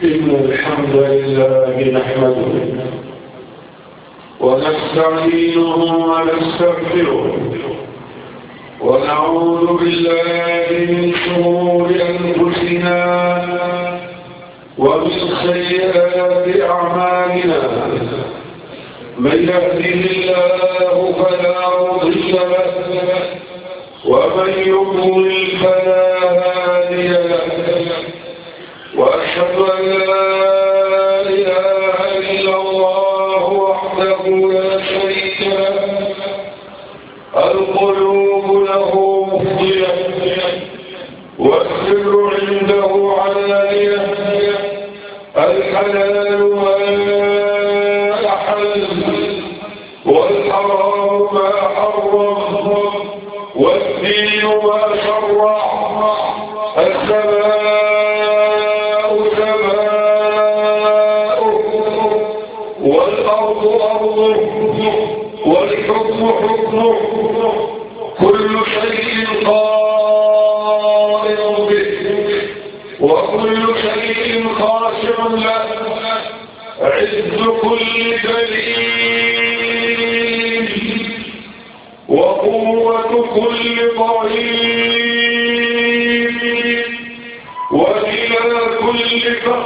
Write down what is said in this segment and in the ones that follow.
إن الحمد لله نحمده ونستعينه ونستغفره ونعوذ بالله من شرور أنفسنا ومن سيئات أعمالنا. من يهده الله فلا مضل له ومن يضلل فلا هادي له، وأشهد أن لا إله إلا الله وحده لا شريك له. القلوب له مفضية والسر عنده علانية، الحلال ما أحل والحرام ما حرم والدين ما شرع. السماء والأرض أرضه والحكم حكمه، كل شيء قائم به وكل شيء خاشع له. عز كل دليل وقوة كل ضعيف وإلى كل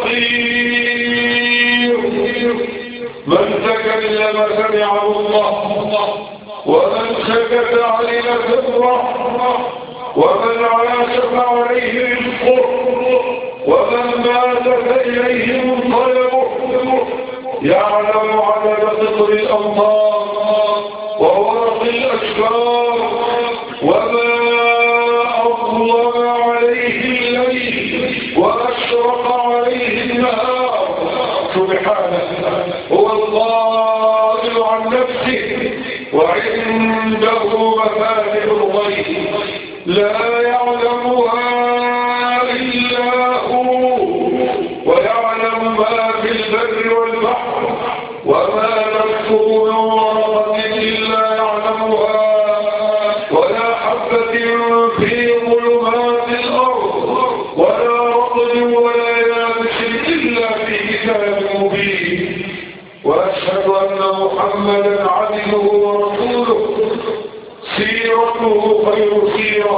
فقير. من تكلم سمعه الله ومن سكت علم سره، ومن عاش فعليه رزقه ومن مات فإليه منقلبه. يعلم عدد قطر الأمطار وورق الأشجار وما أظلم عليه الليل وأشرق عليه النهار. سبحانه هو القائل عن نفسه وعنده مفاتح الغيب لا يعلمها إلا هو، ويعلم ما في البر والبحر وما تسقط من ورقة إلا يعلمها، ولا حبة في ظلمات الأرض ولا رطب ولا يابس إلا في كتاب مبين. وأشهد أن محمدا عبده ورسوله، سيرته خير سيرة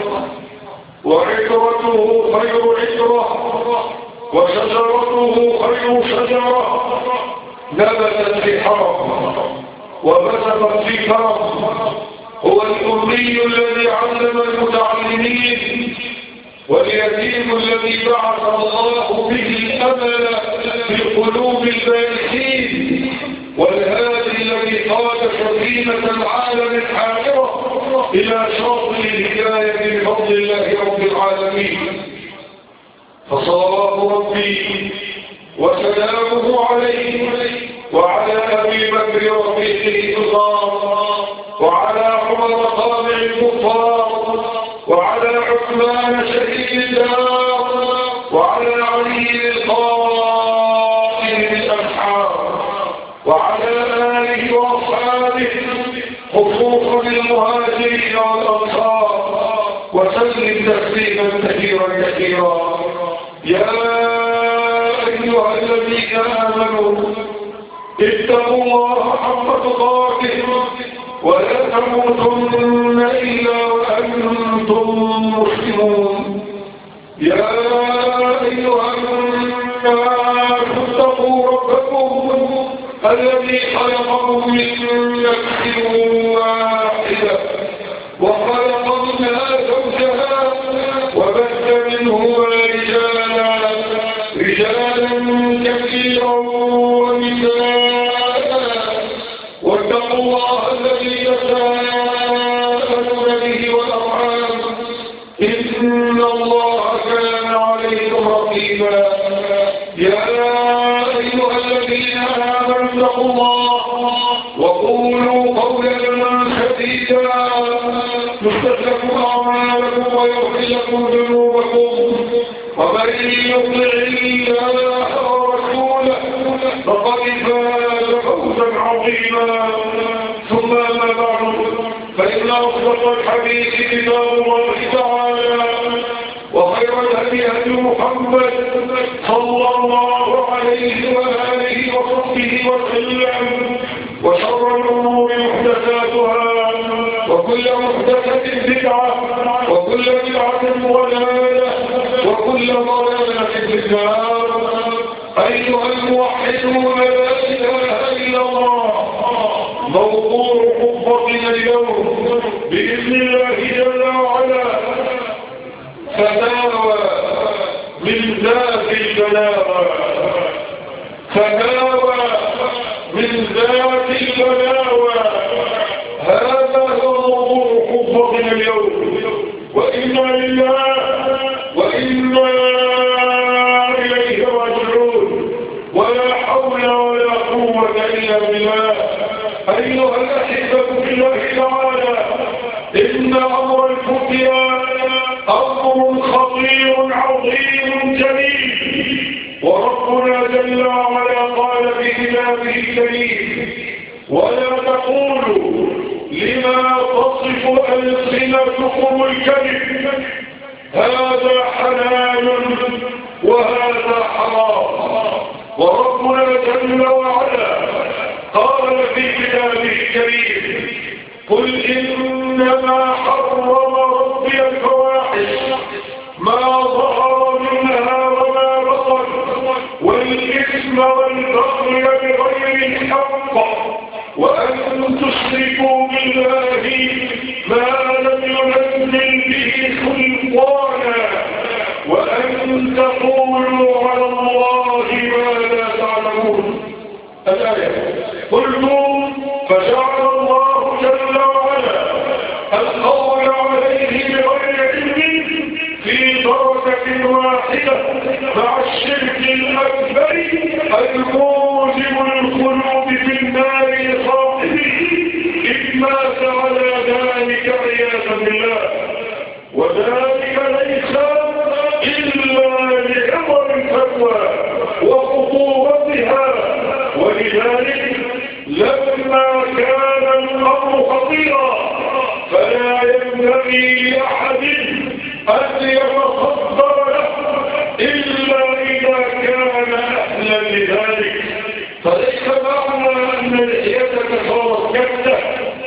وعطرته خير عطرة وشجرته خير شجرة. نبتت في حرم وبسطت في كرم. هو الأمي الذي علم المتعلمين واليتيم الذي بعث الله به الأمل في قلوب البائسين، والهادي الذي قاد سفينة العالم الحائرة إلى شاطئ الهداية بفضل الله رب العالمين. فصلوات ربي وسلامه عليه وعلى أبي بكر رفيقه الغار، وعلى عمر طامع الكفار، وعلى عثمان شهيد الدار، وعلى علي القائم بالأسحار، وعلى آله وأصحابه خصوصا المهاجرين والأنصار، وسلم تسليما كثيرا كثيرا. يا أيها الذين آمنوا اتقوا الله حق تقاته ولا تموتن إلا وأنتم مسلمون. يا أيها الناس اتقوا ربكم الذي خلقكم من نفس واحدة وخلق منها زوجها وبث منهما رجالا كثيرا ونساء. واتقوا الله الذي تساءلون به والأرحام إن الله كان عليكم رقيبا. يا أيها الذين آمنوا اتقوا الله وقولوا قولا سديدا يصلح لكم أعمالكم ويغفر لكم ذنوبكم، ومن يطع الله ورسوله فقد فاز فوزا عظيما. ثم أما بعد، فإن أصدق الحديث كتاب الله تعالى، وخير الهدي هدي محمد صلى الله عليه وآله وصحبه وسلم، وشر الأمور محدثاتها، وكل محدثة بدعة، وكل بدعة ضلالة، وكل ضلالة في النار. أيها الموحدون لا إله إلا الله، موضوع خطبتنا اليوم بإذن الله جل وعلا فتاوى من ذات البلاغة. فتاوى من ذات البلاغة، هذا هو موضوع خطبتنا اليوم. وإنا لله وإنا إليه راجعون، ولا حول ولا قوة إلا بالله. أيها الأحبة في الله تعالى، إن أمر الفتيا أمر خطير عظيم جليل، وربنا جل وعلا قال في كتابه الكريم: ولا تقولوا لما تصف ألسنتكم الكذب هذا حلال وهذا حرام. وربنا جل وعلا قال في كتابه الكريم: قل إنما حرم ربي الفواحش ما ظهر منها وما بطن، والإثم والبغي بغير الحق، وأن تشركوا بالله ما لم ينزل به سلطانا، وأن تقولوا على الله ما لا تعلمون. الآية. قلتم فجعل الله جل وعلا القول عليه بغير علم في درجة واحدة مع الشرك الأكبر الموجب للخلود في النار لصاحبه إذ مات على ذلك عياذا بالله. وذلك ليس إلا لعظم الفتوى وخطورتها. ولذلك لما كان الأمر خطيرا فلا ينبغي لأحد أن يتصدر له إلا إذا كان أهلا لذلك. فليس معنى أن لحيتك صارت كبدة،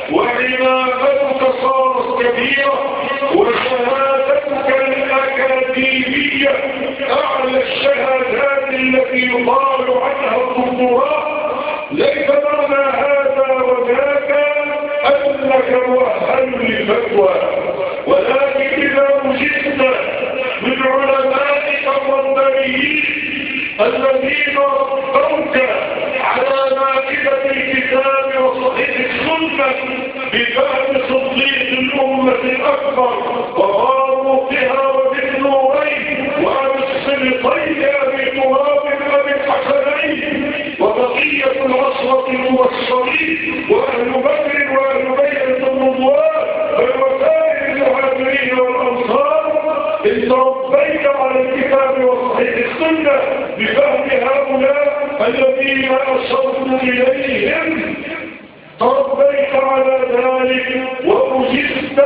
وعمامتك صارت كبيرة، وشهادتك الأكاديمية أعلى الشهادات التي يقال عنها الدكتوراه، ليس معنى هذا وذاك أنك مؤهل للفتوى. ولكن إذا وجدت من علمائك الربانيين الذين ربوك على مائدة الكتاب وصحيح السنة بفهم صديق الأمة الأكبر وفاروقها وبالنورين وأبي السلطين أبي تراب أبي الحسنين وبقية العصرة الموصلين وأهل بدر وأهل بيت الرضوان ووسائل المهاجرين والأنصار، إن تربيت على الكتاب وصحيح السنة بفهم هؤلاء الذين أشرت إليهم، تربيت على ذلك وأجزت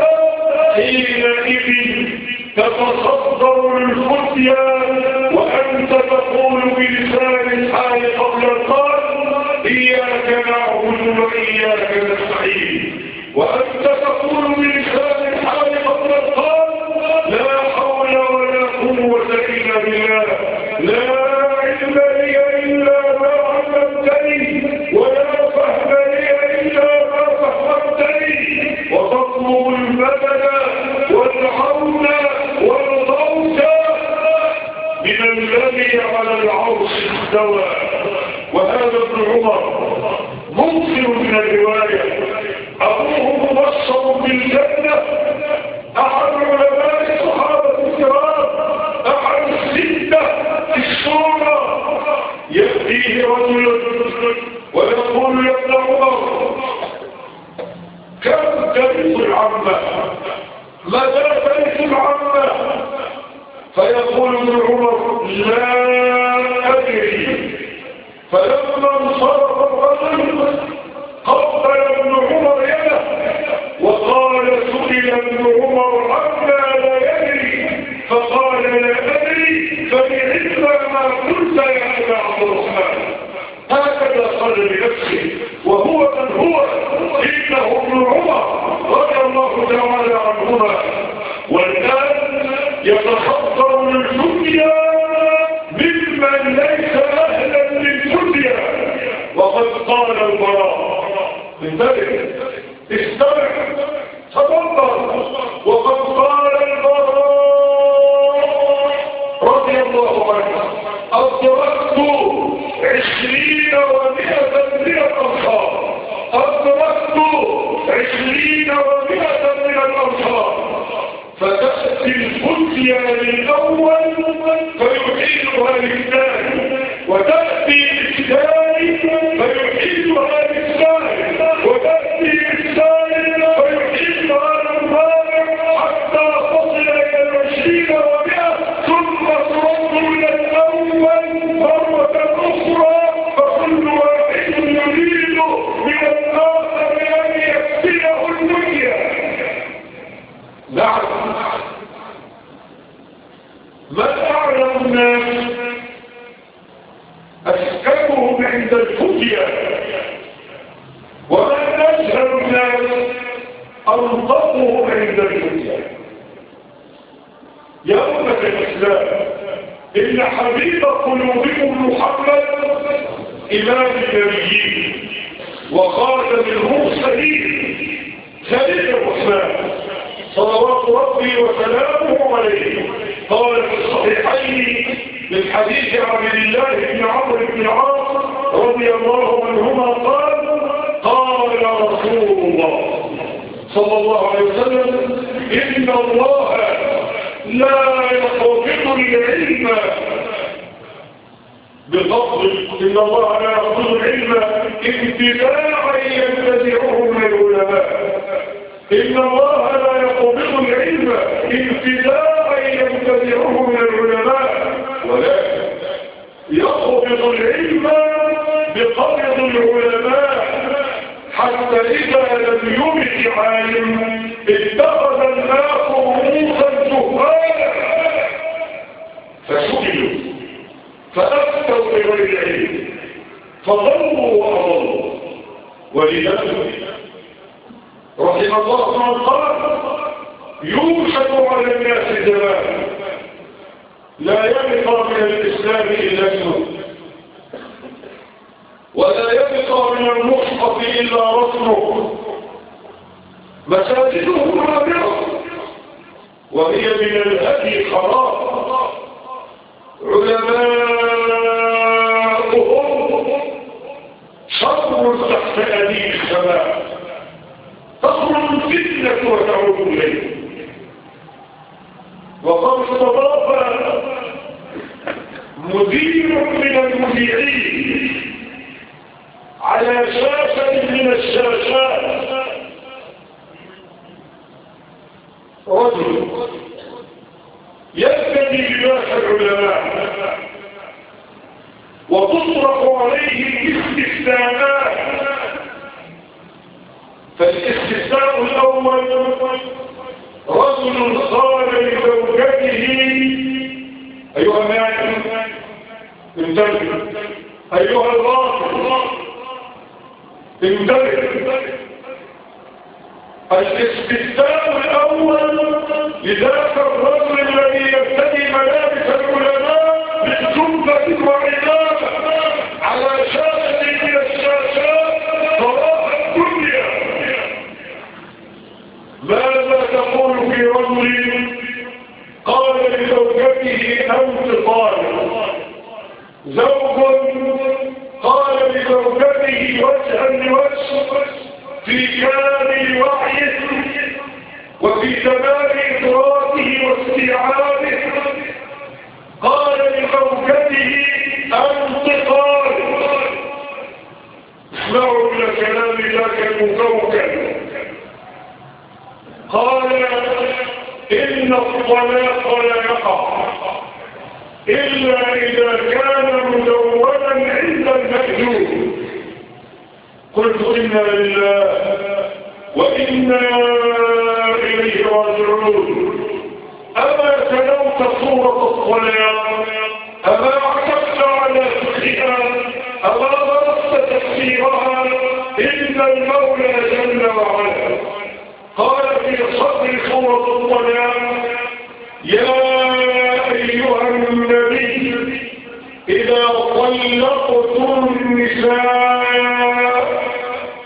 حينئذ تتصدر للفتيا وأنت تقول بلسان الحال قبل القال: إياك نعبد وإياك نستعين. وأنت تقول بلسان الحال قبل القال: لا حول ولا قوة إلا بالله، لا علم لي إلا ما علمتني، ولا فهم لي إلا ما فهمتني. وتطلب المدد والعون والغوث من الذي على العرش استوى. وهذا ابن عمر مكثر من الرواية، أبوه مبشر بالجنة، أحد علماء الصحابة الكرام، أحد الستة في الشورى. يأتيه رجل ويقول: يا ابن عمر، كم ترث العمة؟ متى ترث العمة؟ فيقول ابن عمر: لا أدري. فلما انصرف الرجل قبل ابن عمر يده وقال: سئل ابن عمر عما لا يدري، فقال: الدنيا للأول فيحيلها للثاني، وتأتي الثاني فيحيلها للثالث، وتأتي الثالث فيحيلها للرابع، حتى تصل إلى 20 و100، ثم ترد إلى الأول مرة أخرى، فكل واحد يريد من الآخر أن يكفيه الدنيا. نعم، ما أعلم الناس أسكنهم عند الفتية، ومن أسهل الناس أنطقهم عند الفتية. يا أمة الإسلام، إن حبيب قلوبكم محمد إمام النبيين وخاتم المرسلين خليل الرحمن صلوات ربي وسلامه عليه، قال في الصحيحين من حديث عبد الله بن عمرو بن العاص رضي الله عنهما قال رسول الله صلى الله عليه وسلم: إن الله لا يقبض العلم بقبض، إن الله لا يقبض العلم ابتداعا يبتدعه من العلماء، إن الله لا يقبض العلم ابتداعا يبتدعه من العلماء، ولكن يقبض العلم بقبض العلماء، حتى إذا لم يمت عالم اتخذ الناس رؤوسا جهالا فسئلوا فأفتوا بغير علم فضلوا وأضلوا. ولذلك رحم الله من قال: يوشك على الناس زمان لا يبقى من الإسلام إلا اسمه، ولا يبقى من المصحف إلا رسمه، مساجدهم عامرة وهي من الهدي خراب، علماؤهم شر تحت أديم السماء، تخرج الفتنة وتعود إليه. وقد استضاف مدير من المذيعين على شاشة من الشاشات رجل يبتدي لباس العلماء وتطرق عليه الاستثناءات. فالاستثناء الأول: رجل قال لزوجته: أيها الناس انتبه، أيها الراجل انتبه. الاستثناء الأول لذاك الرجل الذي يرتدي ملابس العلماء بالجملة وعلامة على شاشة من الشاشات صلاح الدنيا. ماذا تقول في رجل قال لزوجته: أنت طالب؟ زوج قال لزوجته وجها لوجه في كامل وعيه وفي تمام إدراكه واستيعابه، قال لزوجته: أنت طالب. اسمعوا إلى كلام ذاك المكوكب. قال: إن الطلاق لا يقع إلا إذا كان مدونا عند المأجور. قلت: إنا لله وإنا إليه راجعون. أما تلوت صورة الطلاق؟ أما عكفت على فقهها؟ أما درست تفسيرها؟ إن المولى جل وعلا قال في صدر سورة الطلاق: يا أيها النبي إذا طلقتم النساء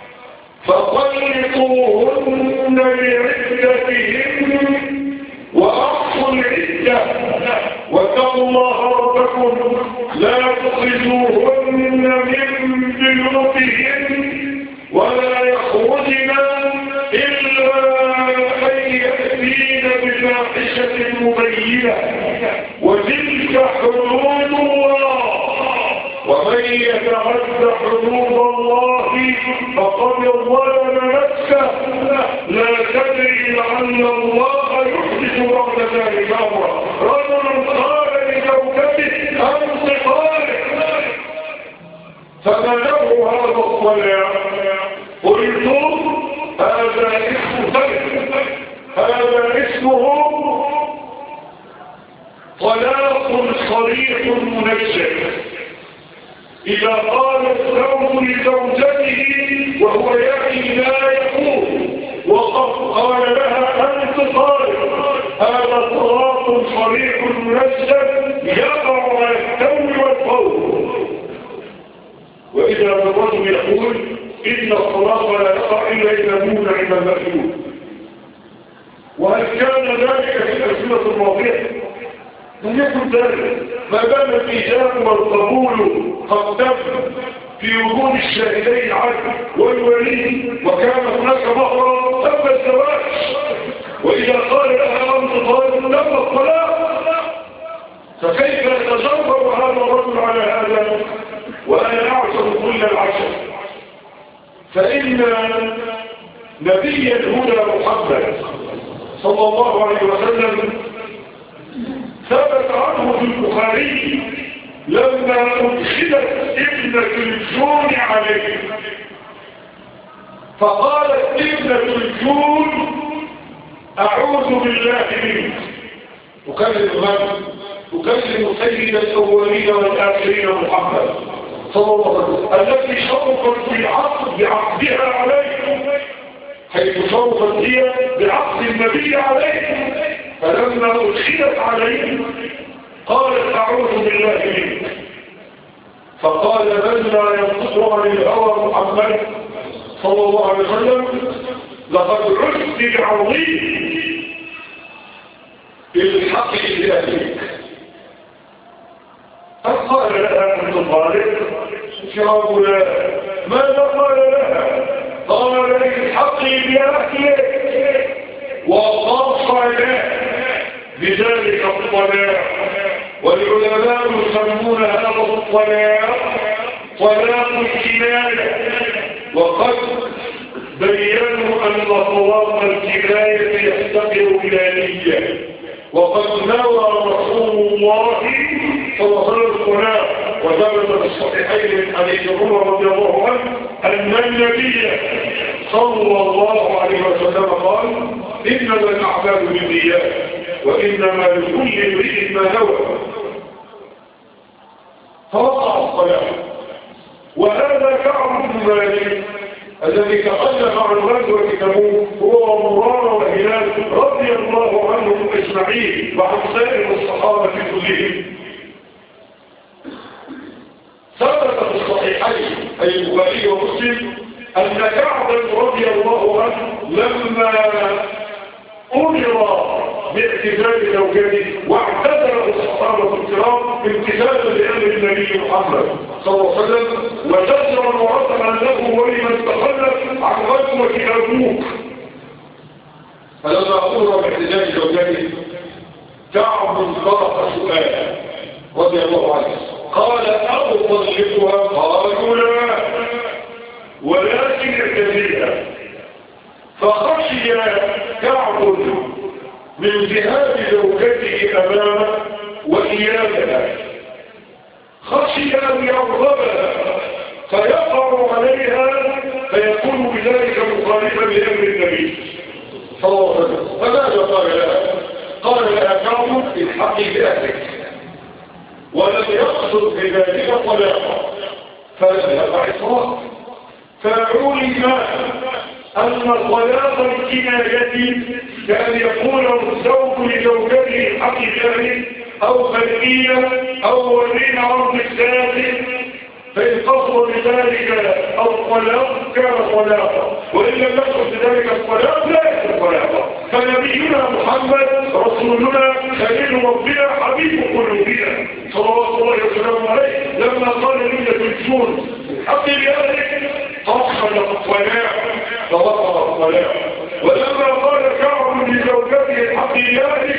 فطلقوهن لعدتهن وأحصوا العدة واتقوا الله ربكم لا تخرجوهن من بيوتهن ولا يخرجن إلا أن يأتين بفاحشة فاحشة مبينة وتلك حدود الله ومن يتعد حدود الله فقد ظلم نفسه لا تدري لعل الله يحدث بعد ذلك امرا. رجل قال لزوجته انت طالق فما له هذا الطلاق؟ قلت هذا اسم طلق، هذا اسمه طلاق صريح منجم. إذا قال الزوج لزوجته وهو يعني لا يقول وقد قال لها أنت طالق، هذا طلاق صريح منجم يقع على التو والفور. وإذا الرجل يقول إن الطلاق لا يقع إلا إذا منع من المسؤول، وهل كان ذلك في الأسئلة الماضية؟ لم يكن ذلك. ما دام الإيجاب والقبول قد تم في وجود الشاهدين العدل والولي وكان هناك مهرا تم الزواج، وإذا قال لها أنت طالق تم الطلاق. فكيف يتجرب هذا الرجل على هذا وأنا أعشر كل العشر؟ فإن نبي الهدى محمد صلى الله عليه وسلم ثبت عنه في البخاري لما أدخلت ابنة الجون عليه فقالت ابنة الجون أعوذ بالله منك. أكلم من؟ أكلم سيد الأولين والآخرين محمد صلى الله عليه وسلم التي شرفت بعقدها عليه، حيث شرفت هي بعقد النبي عليه. فلما أدخلت عليه قالت أعوذ بالله منك، فقال من لا ينطق عن الهوى محمد صلى الله عليه وسلم لقد عشت بعظيم بالحق لأهلك. فقال لها أنت طالق؟ شراب لا. ماذا قال لها؟ قال الحق بأهلك وقص له بذلك الطلاق. والعلماء يسمون هذا الطلاق طلاق الكناية، وقد بيّنوا أن طلاق الكناية يفتقر إلى نية، وقد نوى رسول الله صلى الله عليه وسلم وثبت في الصحيحين من حديث عمر رضي الله عنه أن النبي صلى الله عليه وسلم قال إنما الأعمال بالنيات وإنما لكل امرئ ما نوى. فوقع الصلاة. وهذا كعب بن مالك الذي تقدم عن غزوة تبوك هو ومرارة وهلال رضي الله عنهم اجمعين وعن سائر الصحابة كلهم. ثبت في الصحيحين أي البخاري ومسلم أن كعبا رضي الله عنه لما أمر باعتزال زوجته واعتذر الصحابة الكرام امتثالا لأمر النبي محمد صلى الله عليه وسلم وزجرا وعظما له ولمن تخلف عن غزوة تبوك. فلما أمر باعتزال زوجته كعب طرح سؤالا رضي الله عنه قال أطلقها؟ قالوا لا ولكن اعتزلها. فخشي كعب من ذهاب زوجته أمامه وإيابها، خشي أن يغضبها فيقع عليها فيكون بذلك مخالفا لأمر النبي صلى الله عليه وسلم. فماذا قال لها؟ قال لها كعب الحقي بأهلك، ولم يقصد بذلك طلاقا فلم يقع الطلاق. فعلم أن طلاق الكناية كان يقول الزوج لزوجته الحق ذلك أو خلقية أو ولين عرض الثالث، فإن قصد بذلك الطلاق كان طلاقا، وإن لم يقصد بذلك الطلاق لا يكون طلاقا. فنبينا محمد رسولنا خليل ربنا حبيب قلوبنا صلوات الله وسلامه عليه لما قال لنا الجون حق بذلك فصل الطلاق فوقع الطلاق. ولما قال كعب لزوجته الحق بذلك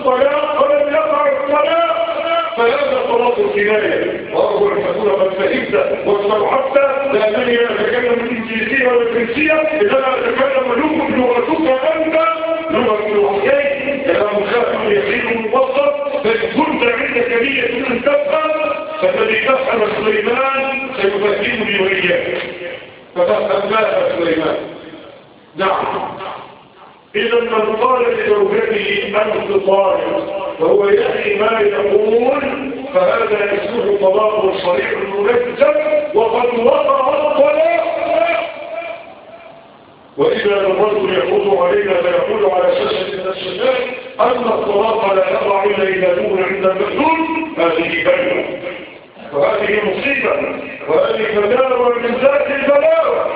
الطلاق ولم يقع الطلاق فهذا طلاق الكناية. وأرجو أن تكون قد فهمت واستوعبت لأنني لا أتكلم الإنجليزية ولا الفرنسية، إنما أتكلم لغتك أنت لغة الوحيين، كلام خاتم يقين مبسط. فإن كنت عندك نية أن تفهم فالذي تفهم سليمان سيفهمني وإياك، ففهمناها سليمان. نعم. إذا من قال لزوجته أنت طالق فهو يأتي ما يقول فهذا اسمه طلاق صريح منزل وقد وقع الطلاق. وإذا الرجل يقول علينا فيقول على شاشة الشاشات أن الطلاق لا يقع إلا إذا كون عند المأذون، هذه بلوى وهذه مصيبة وهذه بلاوى من ذات البلاوى.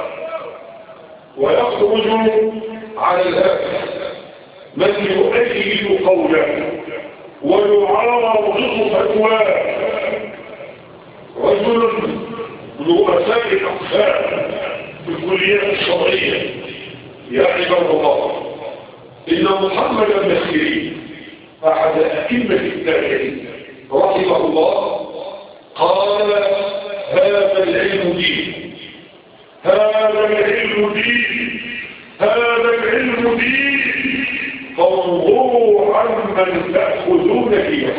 ويخرج على الهاتف من يؤيد قوله ويعارض فتواه رجل من رؤساء الأقسام في الكليات الشرعية. يا عباد الله، إن محمد بن سيرين أحد أئمة التابعين رحمه الله قال هذا العلم دين، هذا العلم دين، هذا العلم دين، فانظروا عمن تأخذون فيه،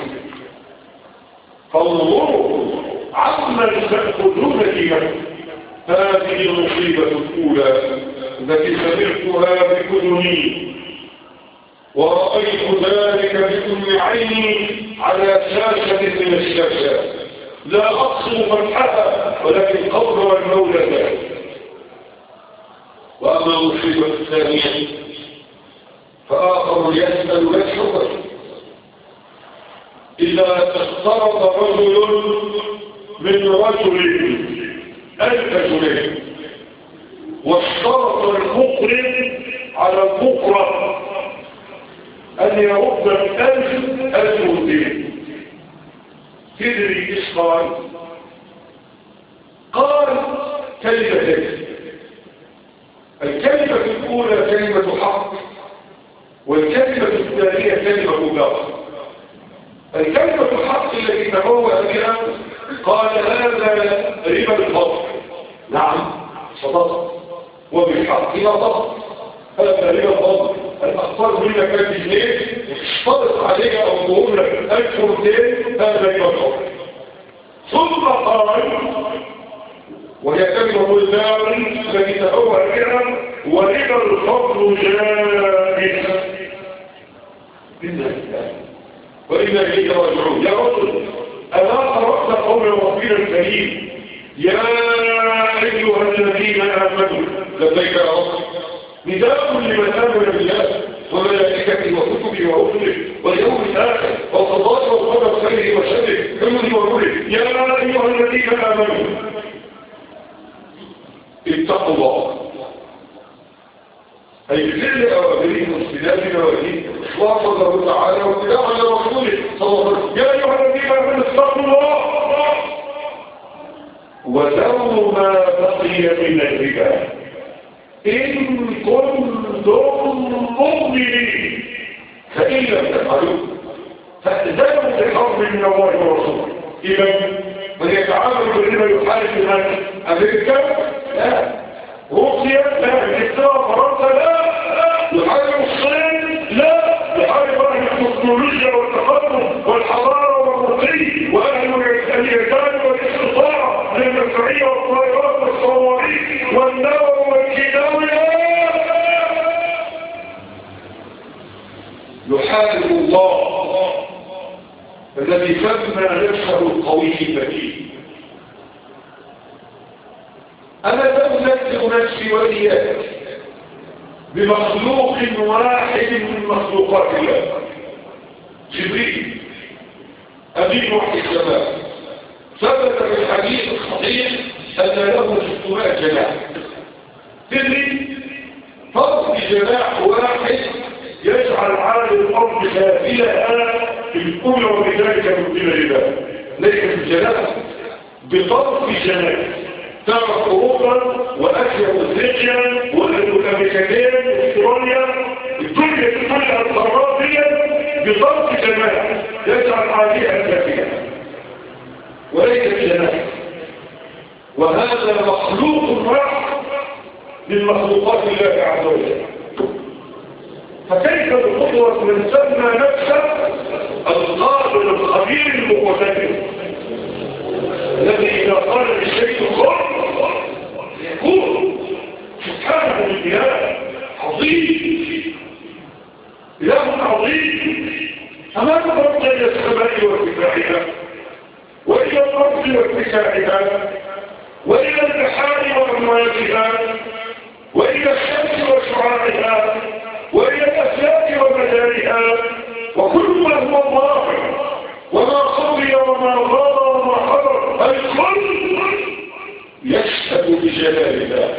فانظروا عمن تأخذون فيه. هذه المصيبة الأولى التي سمعتها بأذني ورأيت ذلك بأذن عيني على شاشة من الشاشات، لا أقصد فتحها ولكن قبر المولى ذلك. وأما المصيبة الثانية فآخر يسأل نفسه إذا اخترط رجل من رجل 1000 جنيه واشترط المقرض على المقرض أن يرد 1000 جنيه، تدري إيش قال؟ قال كلمتين. الكلمة الأولى كلمة حق، والكلمة الثانية كلمة باطل. الكلمة الحق التي تبوأ بها قال هذا ربا الفضل، نعم صدق، وبالحق نطق، هذا ربا الفضل. الأخطار منك 1000 جنيه اشترط عليها أو تقول لك 1200، هذا ربا الفضل. ثم قال وهي كلمة الدار التي تبوأ بها وربا الفضل جائز. وإنا إليك راجعون. يا رجل ألا قرأت قول ربنا الكريم يا أيها الذين آمنوا لبيك يا رب، نداء لمن آمن بالله وملائكته وكتبه ورسله واليوم الآخر والقضاء والقدر خيره وشره حمده ونوره. يا أيها الذين آمنوا اتقوا الله، أي بفعل أوامره واجتناب نواهيه واعصى الله تعالى واتباعا لرسوله صلى الله عليه وسلم. يا أيها الذين آمنوا اتقوا الله وذروا ما بقي من الربا إن كنتم مؤمنين، فإن لم تفعلوا فأذنوا بحرب من الله ورسوله. إذا من يتعامل بالربا يحارب من أمريكا؟ لا. روسيا؟ لا. انجلترا؟ فرنسا؟ لا. يحارب الصين؟ لا. يحارب أهل التكنولوجيا والتقدم والحضارة والرقي وأهل اليابان والاستطاعة للمدفعية والطائرات والصواريخ والنووي والكيماوي. يحارب الله الذي سمى نفسه القوي المتين. أنا لا أنزل نفسي وإياك بمخلوق واحد من مخلوقات الله. جبريل أمين وحي السماء ثبت في الحديث الصحيح أن له 600 جناح. تدري فرق جناح واحد يجعل عالم الأرض سافلها بالكل وبذلك مبتلى لله. ليس الجناح بطرف جناح. تعرف أوروبا وأسيا وأفريقيا والأمريكتين واستراليا، الدنيا كلها القارات دي بطرف جمال يجعل عليها كافية وليس جناح، وهذا مخلوق واحد من مخلوقات الله عز وجل. فكيف بقدرة من سمى نفسه القادر الخبير المقتدر الذي إذا قال للشيء كن يكون سبحانه الإله عظيم، إله عظيم أما نظرت إلى السماء وارتفاعها وإلى الأرض وارتفاعها وإلى البحار وأمواجها وإلى الشمس وشعاعها وإلى الأفلاك ومدارها وكل ما هو ظاهر وما خفي وما غاب وما حضر الكل يشهد بجلال الله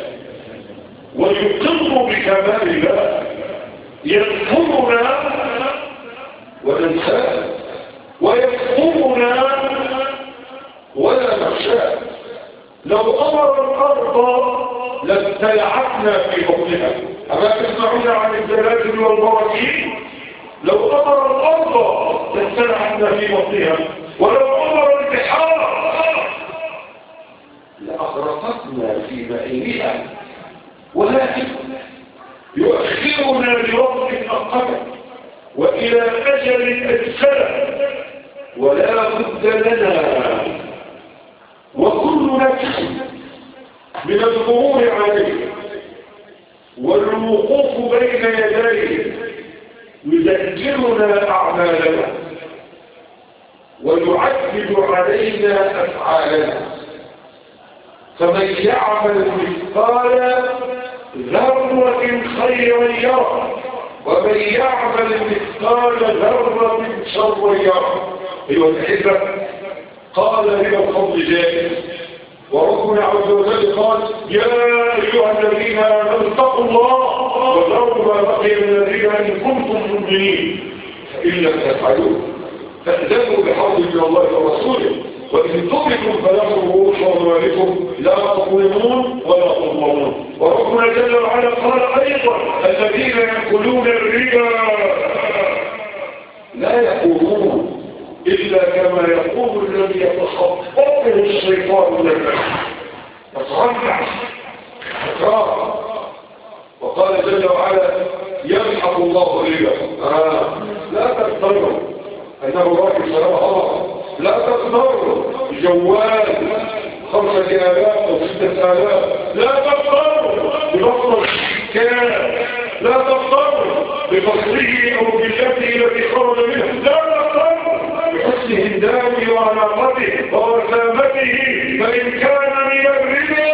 ويقر بكمال الله، يذكرنا وننساه ويذكرنا ولا نخشاه. لو أمر الأرض لابتلعتنا في بطنها، أما تسمعون عن الزلازل والبراكين؟ لو أمر الأرض لابتلعتنا في بطنها، ولو أمر البحار لأغرقتنا في معينها، ولكن يؤخرنا لوقت أقل وإلى أجل أجسل ولا بد لنا وكل نفس من المرور عليه والوقوف بين يديه يذكرنا أعمالنا ويعدد علينا أفعالنا. فمن يعمل مثقال ذرة خيرا يره ومن يعمل مثقال ذرة شرا يره. أيها الأحبة، قال لنا الفضل جائز، وربنا عز وجل قال يا أيها الذين آمنوا اتقوا الله وذروا ما بقي من الربا إن كنتم مؤمنين فإن لم تفعلوا فأذنوا بحرب من الله ورسوله وإن تؤمنوا فلكم رؤوس أموالكم لا تظلمون ولا تظلمون. وربنا جل وعلا قال أيضا الذين يأكلون الربا لا يقومون إلا كما يقول الذي يتخطفه الشيطان من المس يترنع تكرار. وقال جل وعلا يمحق الله الربا لا تغتروا أنه راكب سلام الله، لا تغتروا جوال 5000 أو 6000، لا تغتروا ببطل الشكال، لا تغتروا بفصله أو بالتي التي خرج منها، لا تغتروا بحسن هندامه وعلاقته ورسامته فإن كان من الربا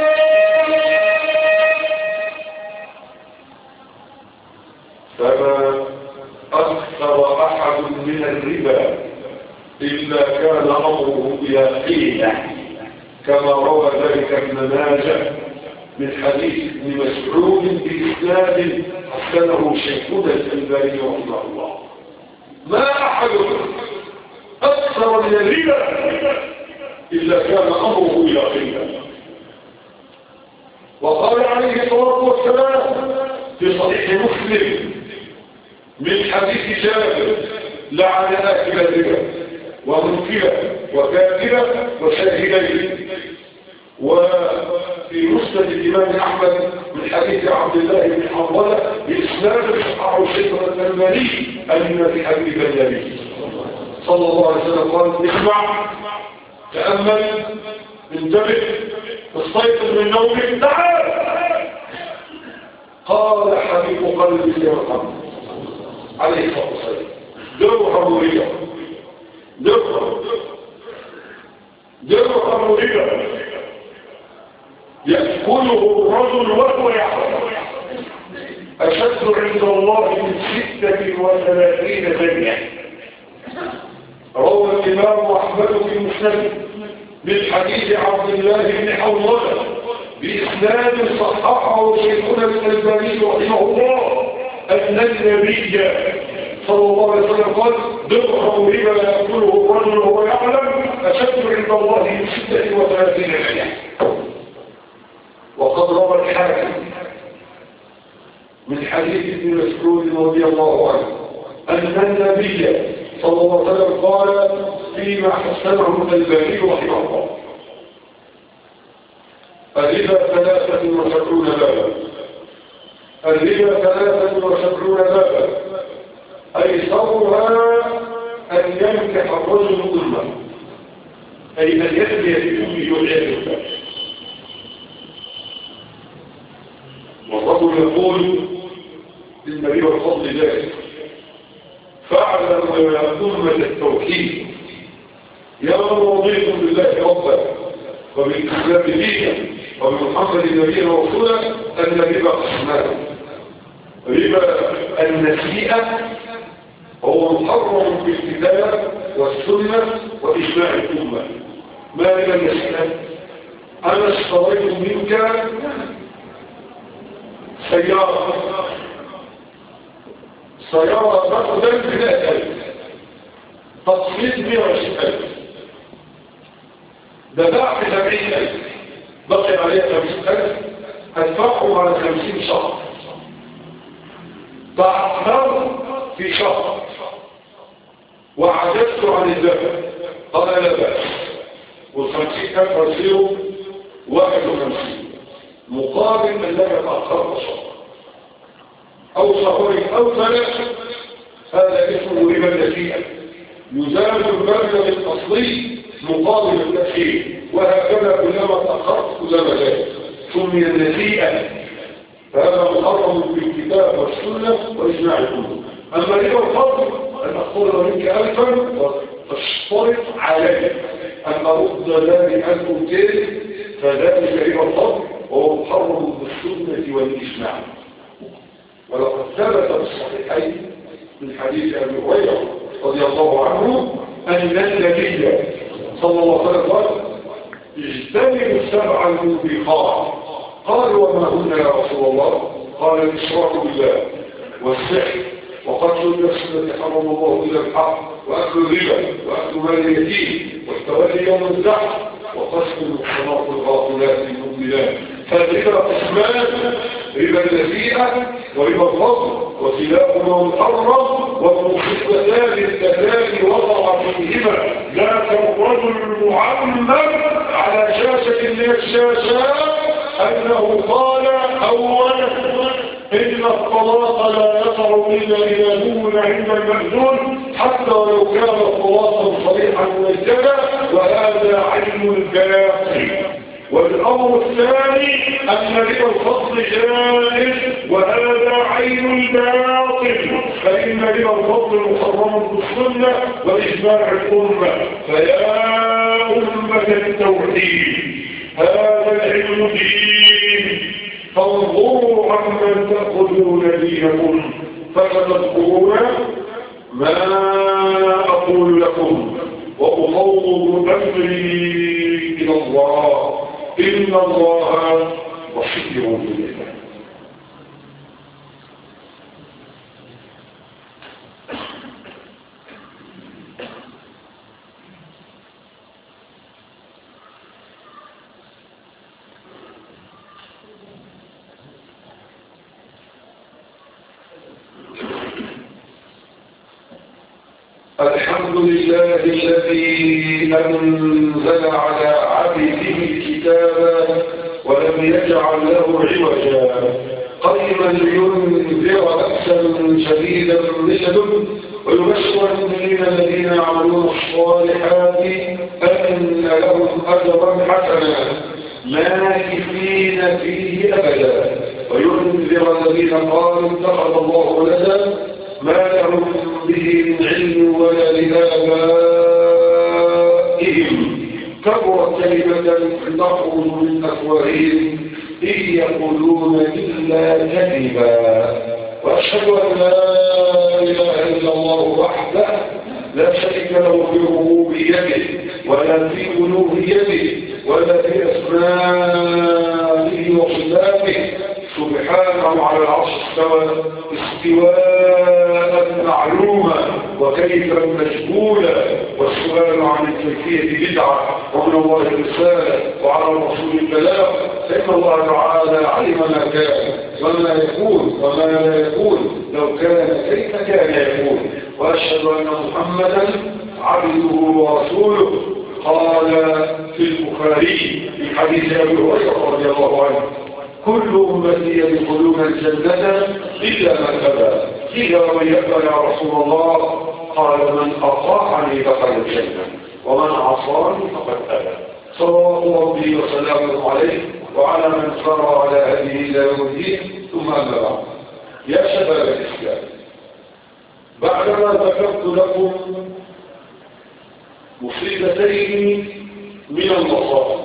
فما أكثر أحد من الربا إلا كان أمره يقينا كما روى ذلك ابن ماجه من حديث ابن مسعود بإسناد حسنه شيخنا الألباني رحمه الله. ما أحد أكثر من الربا إلا كان أمره يقينا. وقال عليه الصلاة والسلام في صحيح مسلم من حديث جابر لعن آكل الربا ومنكله وكاتبه وشاهديه. وفي مسند الإمام أحمد من حديث عبد الله بن حنظلة بإسناد صححه الشيخ الألباني أن في حديث النبي صلى الله عليه وسلم قال اسمع تأمل انتبه استيقظ من نومك تعال. قال حبيب قلبي يرقم عليه الصلاة والسلام درهم ربا درهم ربا يأكله الرجل وهو يعلم أشد عند الله من 36 ثانية. روى الإمام أحمد في مسند من حديث عبد الله بن حنظلة بإسناد صححه شيخنا الألباني رحمه الله أن النبي صلى الله عليه وسلم قال درهم ربا يأكله الرجل وهو يعلم أشد عند الله من 36 ثانية. وقد روى الحاكم من حديث ابن مسعود رضي الله عنه أن النبي صلى الله عليه وسلم قال فيما حسنه الألباني رحمه الله: الربا 73 بابا، الربا 73 بابا، أيسرها أن ينكح الرجل أمه، أي أن يأتي بأمه والعياذ بالله. والرجل يقول للنبي والفضل ذلك: فاعلم يا أمة التوحيد يا من رضيتم بالله ربا وبالإسلام دينا وبمحمد نبينا ورسولا أن الربا قسمان. ربا النسيئة هو محرم في الكتاب والسنة وإجماع الأمة. ما ربا النسيئة؟ أنا اشتريت منك سيارة تقدم بلا ألف، تصميم 120,000، دفعت 70,000، بقي عليها 50,000، هدفعهم على 50 شهر، تعثرت في شهر وعجزت عن الدفع، قال لا بأس، وال50,000 هتصيروا 51 مقابل أنك تأخرت شهر أو شهرين أو ثلاثة. هذا اسمه ربا النسيئة، يزال المبلغ الأصلي مقابل التأخير، وهكذا كلما تأخرت كلما زاد، سمي النسيئة. فهذا محرم في الكتاب والسنة وإجماع الأمة. أما ربا الفضل أن أقترض منك 1000 واشترط علي أن أرد ذلك 1200، فذلك ربا الفضل وهو محرم بالسنة والإجماع. ولقد ثبت بالصحيحين من حديث أبي هريرة رضي الله عنه أن النبي صلى الله عليه وسلم قال: اجتنبوا 7 الموبقات. قالوا: وما هن يا رسول الله؟ قال: الإشراك بالله، والسحر، وقتل النفس التي حرم الله إلا الحق، وأكل الربا، وأكل مال اليتيم، والتولي يوم الزحف، وقسم المحصنات الغافلات المؤمنات. فالربا قسمان: ربا النسيئة وربا الفضل، وكلاهما محرم، والمصيبتان اللتان وقع فيهما ذاك الرجل المعمم على شاشة من الشاشات أنه قال: أولا إن الطلاق لا يقع إلا إذا دون عند المأذون، حتى ولو كان طلاقا صريحا مؤكدا، وهذا علم الباطل. والأمر الثاني أن ربا الفضل جائز، وهذا عين الباطل، فإن ربا الفضل محرم بالسنة وإجماع الأمة. فيا أمة التوحيد هذا العلم دين، فانظروا عمن تأخذون دينكم، فستذكرون ما أقول لكم، وأفوض أمري إلى الله، إن الله بصير بالعباد. الحمد لله الذي أنزل على عبده الكتاب ولم يجعل له عوجا، قيما لينذر بأسا شديدا من لدنه، ويبشر المؤمنين الذين يعملون الصالحات أن لهم أجرا حسنا ماكثين فيه أبدا، وينذر الذين قالوا اتخذ الله ولدا ما لهم به من علم ولا لآبائهم، كبرت كلمة تخرج من أفواههم إن يقولون إلا كذبا. وأشهد أن لا إله إلا الله وحده لا شريك له في ربوبيته ولا في ألوهيته ولا في أسمائه وصفاته، سبحانه على العرش استوى استواء معلوما وكيفا مجهولا، والسؤال عن الكيفية بدعة، ومن الله الرسالة وعلى الرسول البلاغ، فإن الله تعالى علم ما كان وما يكون وما لا يكون، لو كان كيف كان يكون. وأشهد أن محمدا عبده ورسوله. قال في البخاري في حديث أبي هريرة رضي الله عنه: كل أمتي يدخلون الجنة إلا من أبى. قيل ومن يأبى يا رسول الله؟ قال: من أطاعني دخل الجنة ومن عصاني فقد أبى. صلوات ربي وسلامه عليه وعلى من سار على هذه إلى يوم الدين. ثم أما بعد، يا شباب الإسلام، بعدما ذكرت لكم مصيبتين من المصائب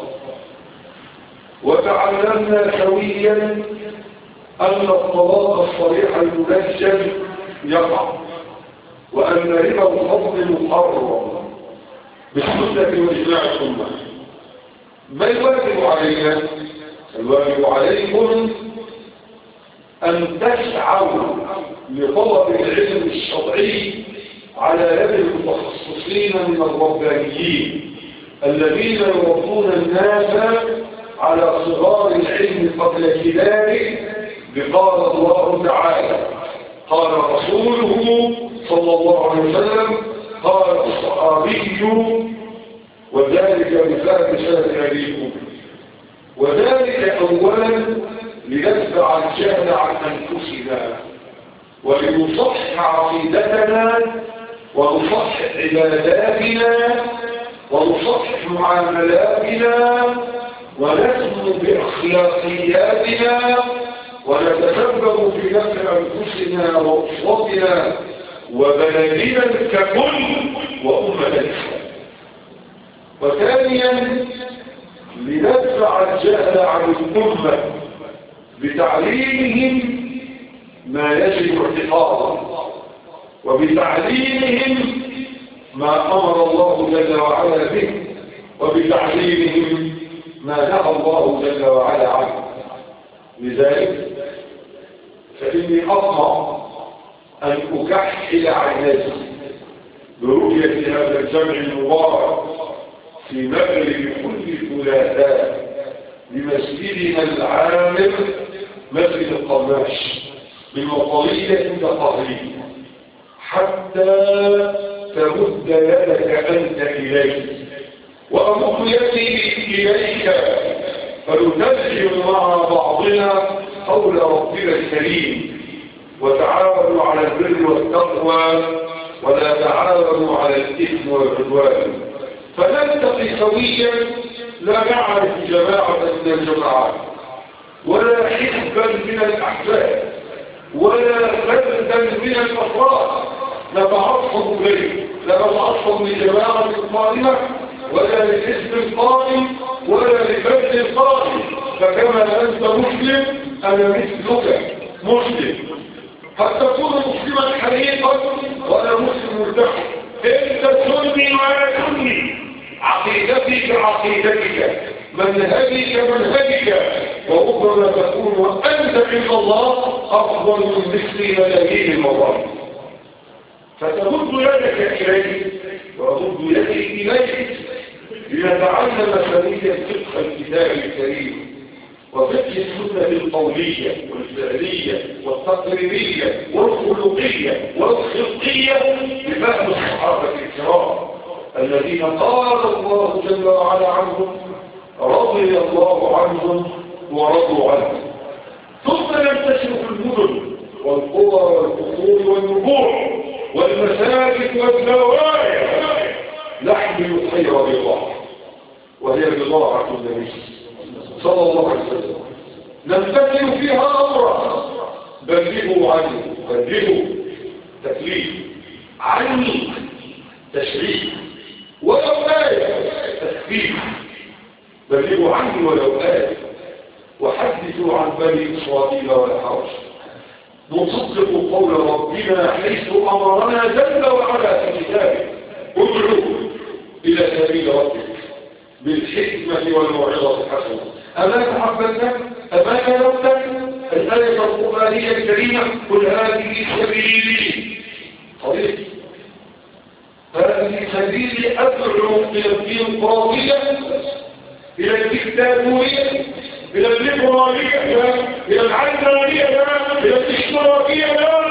وتعلمنا سويا أن الطلاق الصريح المنجم يقع، وأن ربا الفضل محرم بالسنة وإجماع الأمة. ما الواجب علينا؟ الواجب عليكم أن تسعوا لطلب العلم الشرعي على يد المتخصصين من الربانيين الذين يربون الناس على صغار العلم قبل كباره، بقال الله تعالى: قال رسوله صلى الله عليه وسلم، قال الصحابي، وذلك بفهم سنة أبيكم. وذلك أولا لندفع الجهل عن أنفسنا ولنصحح عقيدتنا ونصحح عباداتنا ونصحح معاملاتنا ونسمو بأخلاقياتنا ونتسبب في نفع أنفسنا وأسرتنا وبلدنا ككل وأمة الإسلام. وثانيا لندفع الجهل عن الأمة بتعليمهم ما يجب اعتقاده وبتعليمهم ما أمر الله جل وعلا به وبتعليمهم ما نهى الله جل وعلا عنه. لذلك فإني أطمع أن أكحل عيناتي برؤية هذا الجمع المبارك في مغرب كل ثلاثاء لمسجدنا العامر مسجد القماش بالوطنية التقارير، حتى تمد يدك أنت إليه وأمد يدي إليك فنترجم مع بعضنا قول ربنا الكريم: وتعاونوا على البر والتقوى ولا تعاونوا على الإثم والعدوان. فنلتقي سويا لا نعرف جماعة من الجماعات ولا حزبا من الأحزاب ولا فردا من الأفراد نتعصب إليه، لا نتعصب لجماعة قائمة ولا لحزب قائم ولا لفرد قائم. فكما أنت مسلم أنا مثلك مسلم، قد تكون مسلما حقيقا وأنا مسلم مرتاح. أنت سني وأنا سني، عقيدتي كعقيدتك، منهجي كمنهجك، وربما تكون أنت عند الله أفضل من مثل ملايين المرات. فتمد يدك إليه وأمد يدي إليك لنتعلم سنية فقه الكتاب الكريم وفقه السنة القولية والفعلية والتقريرية والخلقية والخلقية بفهم الصحابة الكرام الذين قال الله جل وعلا عنهم: رضي الله عنهم ورضوا عنه. ثم ينتشر في المدن والقرى والقصور والنبوع والمساجد والزوايا نحمل خير بضاعة، وهي بضاعة النبي صلى الله عليه وسلم، نمتثل فيها أمرا بلغوا عنه، بلغوا تكليف، عني تشريع، ولو آية تخفيف، بلغوا عني ولو آية، وحدثوا عن بني إسرائيل ولا حرج. نصدق قول ربنا حيث أمرنا جل وعلا في كتابه: ادعوا إلى سبيل ربك بالحكمة والموعظة الحسنة. أما تحببتك؟ أما كلمتك؟ الآية القرآنية الكريمة: قل هذه سبيلي، طريق هذه سبيلي أدعو إلى الديمقراطية، إلى الدكتاتورية، إلى الليبرالية لا، إلى العلمانية لا، إلى الاشتراكية لا.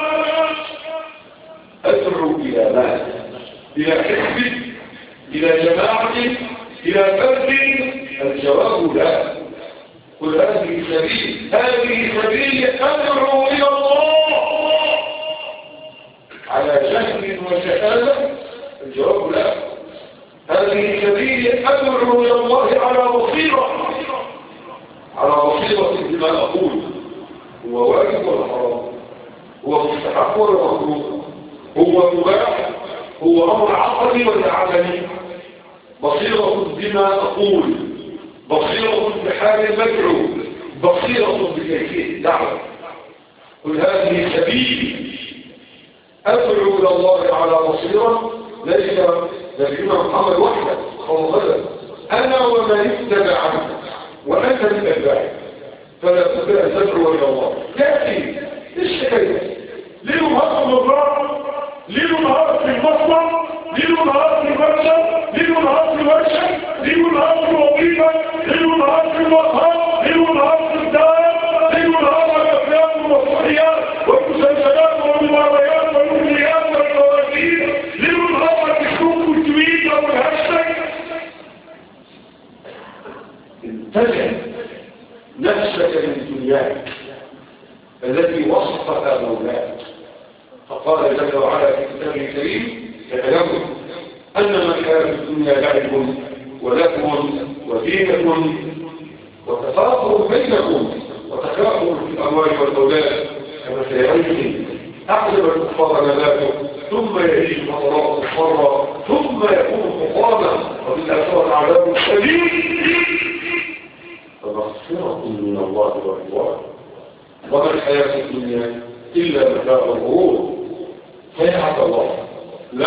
أدعو إلى ماذا؟ إلى حزب، إلى جماعة، إلى فرد؟ الجواب لا. قل هذه سبيل أدعو إلى الله على جهل وجهالة. الجواب لا. هذه سبيل أدعو إلى الله على بصيرة بما أقول. هو واجب ولا حرام؟ هو مستحق ولا مكروه؟ هو مباح؟ هو أمر عقلي ولا عملي؟ بصيرة بما أقول، بصيرة بحال المدعو، بصيرة بكيفية الدعوة. قل هذه سبيلي أدعو إلى الله على بصيرة. ليس نبينا محمد وحده صلى الله عليه وسلم، أنا ومن اتبعني وأنت من أتباعي، فلا تستطيع أن تدعو إلى الله. لكن إيش كده؟ ليه نهار في المزرعة؟ ليه نهار في المصنع؟ ليه نهار في المرشد؟ ليه نهار في المرشد؟ ليه نهار في الوظيفة؟ ليه نهار في المطهر؟ ليه نهار في الدار؟ ليه نهار على الأفلام والمسرحيات والمسلسلات والمباريات والمثليات والفوازير؟ ليه نهار على الفيسبوك والتويتر والهاشتاج؟ انتجه نفسك من دنياك التي وصفها مولاك. فقال جل وعلا في كتابه الكريم: يعلم أنما الحياة الدنيا لعب ولهو وزينة وتفاخر بينكم وتكاثر في الأموال والأولاد كمثل غيث أعجب الكفار نباته ثم يعيش فترات مصفرة ثم يكون حطاما وفي الآخرة عذاب شديد. فمغفرة من الله ورضوان وما الحياة الدنيا إلا متاع الغرور. فيا عبد الله لا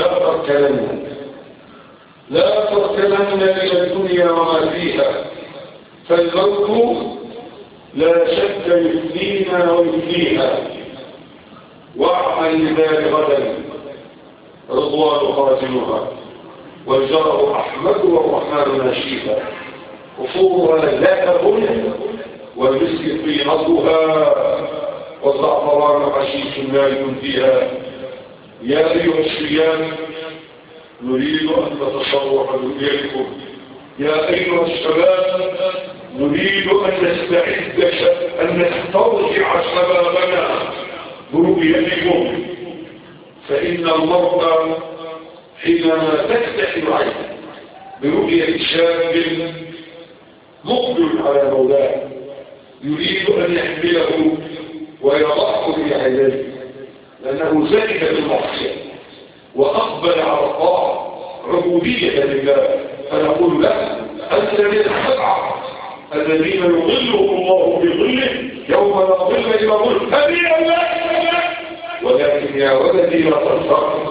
تركنن إلى الدنيا وما فيها، فالموت لا شك يفنينا ويفنيها. واعمل لذلك غدا رضوان خاتمها والجرى أحمد والرحمن ناشيها. قصورها لا تبنى والمسك طينتها والزعفران حشيش نايم فيها. يا أيها الشيام نريد أن نتصرف دنياكم. يا أيها الشباب نريد أن نسترجع شبابنا برؤيتكم. فإن المرأة حينما تفتح العين برؤية شاب مقبل على مولاه يريد أن يحمله ويضعه في عينيه لأنه زاد بالمعصية وأقبل على الطاعة عبودية لله، فنقول له: أنت من السبعة الذين يظلهم الله بظله يوم لا ظل إلا ظل. هنيئا لك. ولكن يا ولدي لا تغتر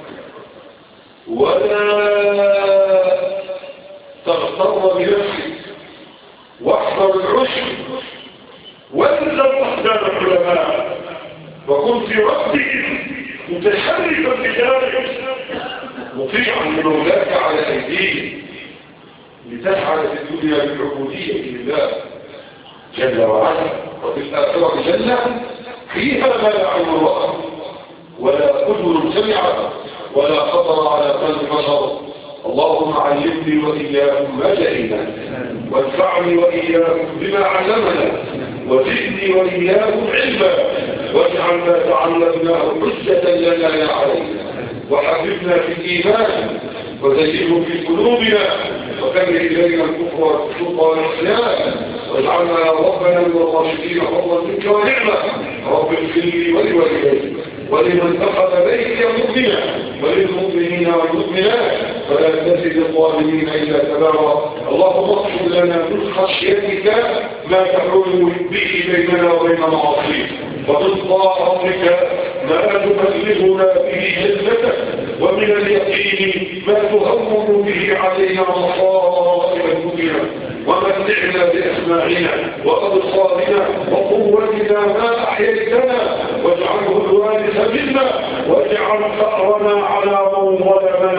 ولا تغتر بنفسك واحذر الرشد وانزل أقدام العلماء وكن في ربك متشرفا بذلك مطيعا لمولاك على أيديه لتسعد في الدنيا بالعبودية لله جل وعلا وفي الآخرة جنة فيها ما لا عين رأت ولا أذن سمعت ولا خطر على قلب بشر. اللهم علمني وإياكم ما جهلنا وانفعني وإياكم بما علمنا وزدني وإياكم علما واجعل ما تعلمناه حجة لنا لا علينا وحببنا في الإيمان وزينه في قلوبنا وكره إلينا الكفر والفسوق والعصيان واجعلنا يا ربنا من الراشدين فضلا منك ونعمة. رب اغفر لي ولوالدي ولمن أخذ بيتي مؤمنا وللمؤمنين والمؤمنات فلا تزد الظالمين إلا تبارا. اللهم اغفر لنا من خشيتك ما تحول به بيننا وبين معاصيك ومن طاعتك ما تبلغنا به جنتك ومن اليقين ما تهون به علينا مصائب الدنيا ومتعنا بأسماعنا وأبصارنا وقوتنا ما أحييتنا واجعله الوارث منا واجعل ثأرنا على من ظلمنا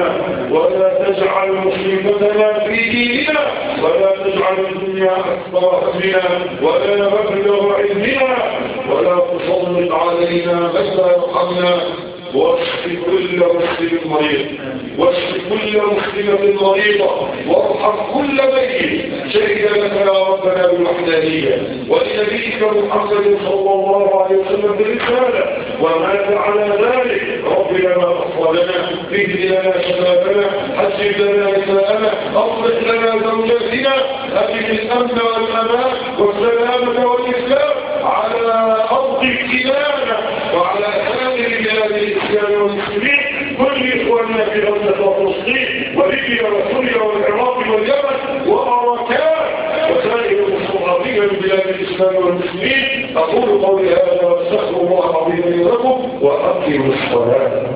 ولا تجعل مصيبتنا في ديننا ولا تجعل الدنيا أكبر همنا ولا مبلغ علمنا ولا تسلط علينا من لا يرحمنا واشف كل مسلم مريض واشف كل مسلمة مريضة وارحم كل ميت شهد لك يا ربنا بالوحدانية ولنبيك محمد صلى الله عليه وسلم بالرسالة ومات على ذلك ربنا ما أفضلنا اهد لنا شبابنا حسب لنا نساءنا أصلح لنا زوجاتنا أجل الأمن والأمان والسلامة والإسلام على أرض الكنانة وعلى سائر بلاد الإسلام والمسلمين كل إخواننا في غزة وفلسطين وليبيا وسوريا والعراق واليمن وأراكان وسائر المستضعفين من بلاد الإسلام والمسلمين أقول قولي هذا واستغفر الله العظيم لي ولكم وأقم الصلاة.